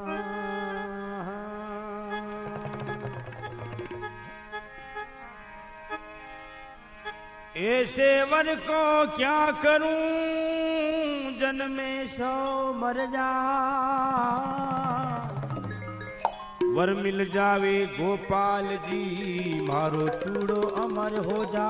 ऐसे वर को क्या करूं जन्मे सो मर जा, वर मिल जावे गोपाल जी मारो चूड़ो अमर हो जा।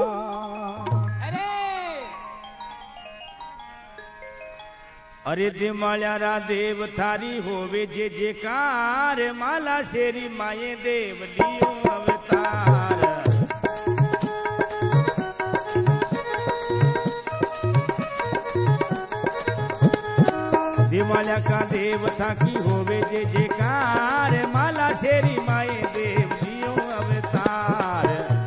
अरे दे माल्यारा देव थारी होवे जे जेकार, माला शेरी माये देव लियो अवतार। माला का देव था की होवे जे जेकार, माला शेरी माए देव लियो अवतार।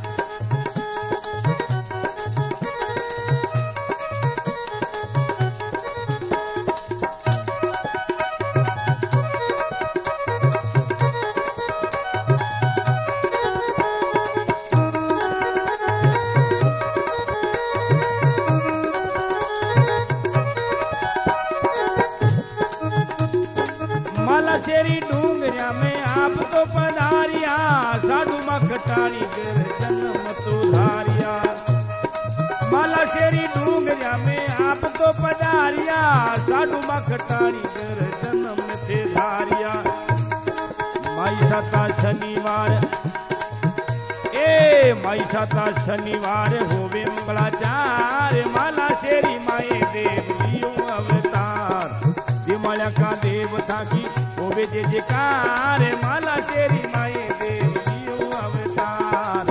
शेरी डूंगरिया में आप तो पधारिया, साधु मखटारी कर जन्म तो धारिया। माला शेरी डूंगरिया में आप तो पधारिया, साधु मखटारी कर जन्म थे धारिया। माई साता शनिवार माई साता शनिवार होवे मंगलाचार, माला शेरी माए देव लियो अवतार। माला का देव था की होवे जे जेकार, माला शेरी माए देव लियो अवतार।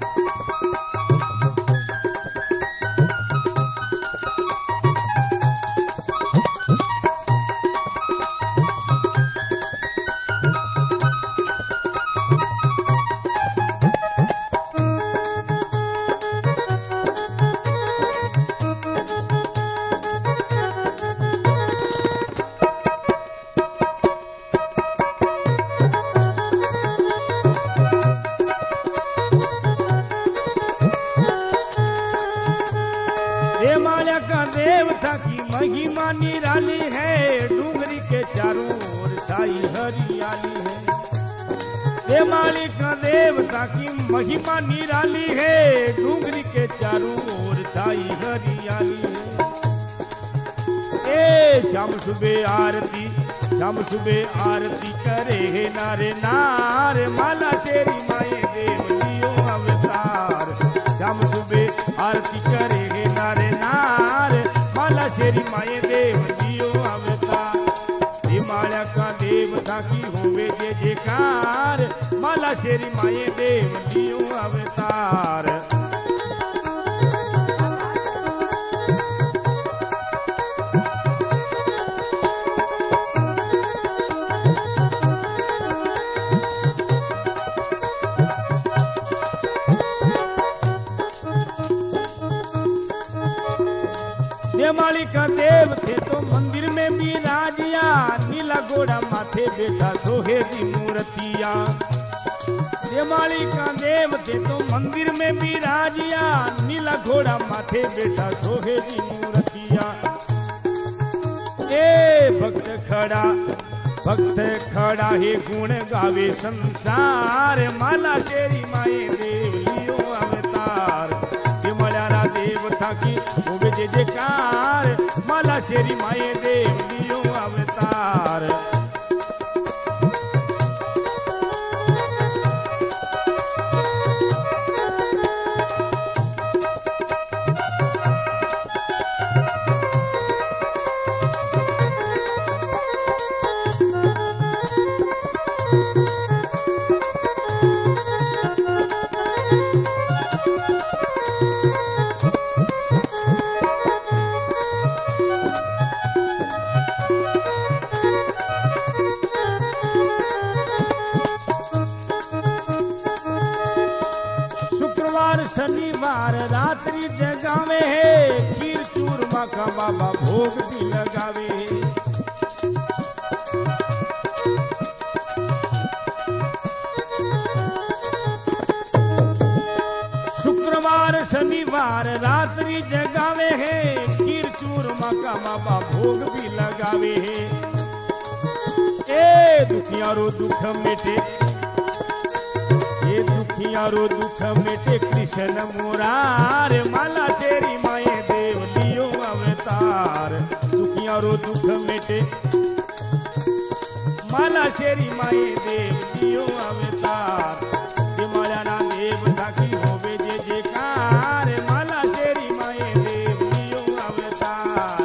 माला का देव था की महिमा निराली है, डूंगरी के चारों ओर छाई हरियाली है। ये माली का देव था की महिमा निराली है, डूंगरी के चारों ओर छाई हरियाली है। शाम सुबह आरती करे है नारे नार, माला शेरी माए देव लियो अवतार। शाम सुबह आरती करे है नारे नार, माला शेरी माए देव लियो अवतार। ये माला का देव था की होवे जे जेकार, माला शेरी माए देव लियो अवतार। माली का देव थे तो मंदिर में विराजिया, नीला घोड़ा माथे बैठा सोहे दी मूर्तिया। माली का देव थे तो मंदिर में विराजिया, नीला घोड़ा माथे बैठा सोहे दी मूर्तिया। भक्त खड़ा है गुण गावे संसार, माला शेरी माए देव लियो अवतार। मल्यारा देव था की होवे जे जेकार, माला शेरी माए देव लियो अवतार। शनिवार रात्रि जगावे है, खीर चूरमा का बाबा भोग भी लगावे है। शुक्रवार शनिवार रात्रि जगावे है, खीर चूरमा का बाबा भोग भी लगावे है। दुखियारो दुख मिटे, ये दुखियारो दुख मिटे कृष्ण मुरार, माला शेरी माए देव लियो अवतार। दुखियारो दुख मिटे, माला शेरी माए देव लियो अवतार। जे माया ना देव थाकी होवे जे जेकार, माला शेरी माए देव लियो अवतार।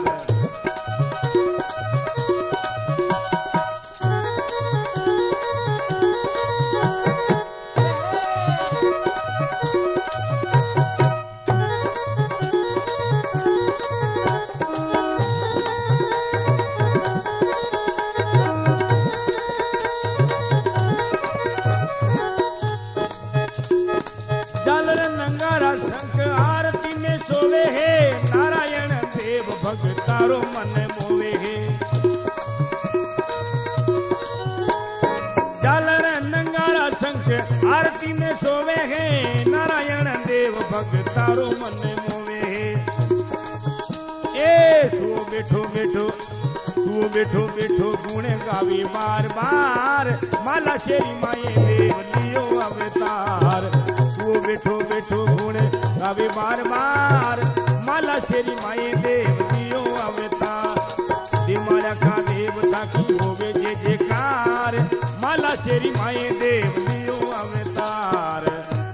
नंगारा शंख आरती में सोवे है, नारायण देव भगतारो मन मोवे है। झालर नंगारा शंख आरती में सोवे है, नारायण देव भगतारो मन मोवे है। ए सुओ बैठो बैठो, सुओ बैठो बैठो गुण गावे बार बार, माला शेरी माए देव लियो अवतार। सुओ बैठो बैठो गुण गावे बार बार, माला शेरी माए देव लियो अवतार। दे माया का देव ताकि होवे जे जेकार, माला शेरी माए देव लियो अवतार।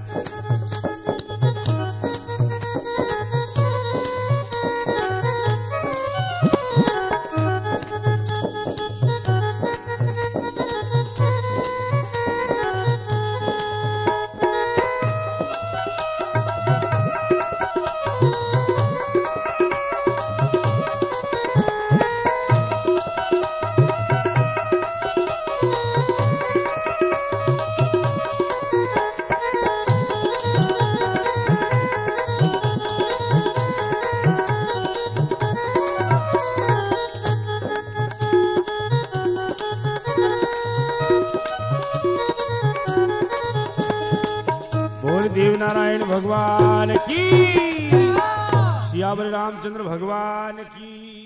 बोल देव नारायण भगवान की, सियावर रामचंद्र भगवान की।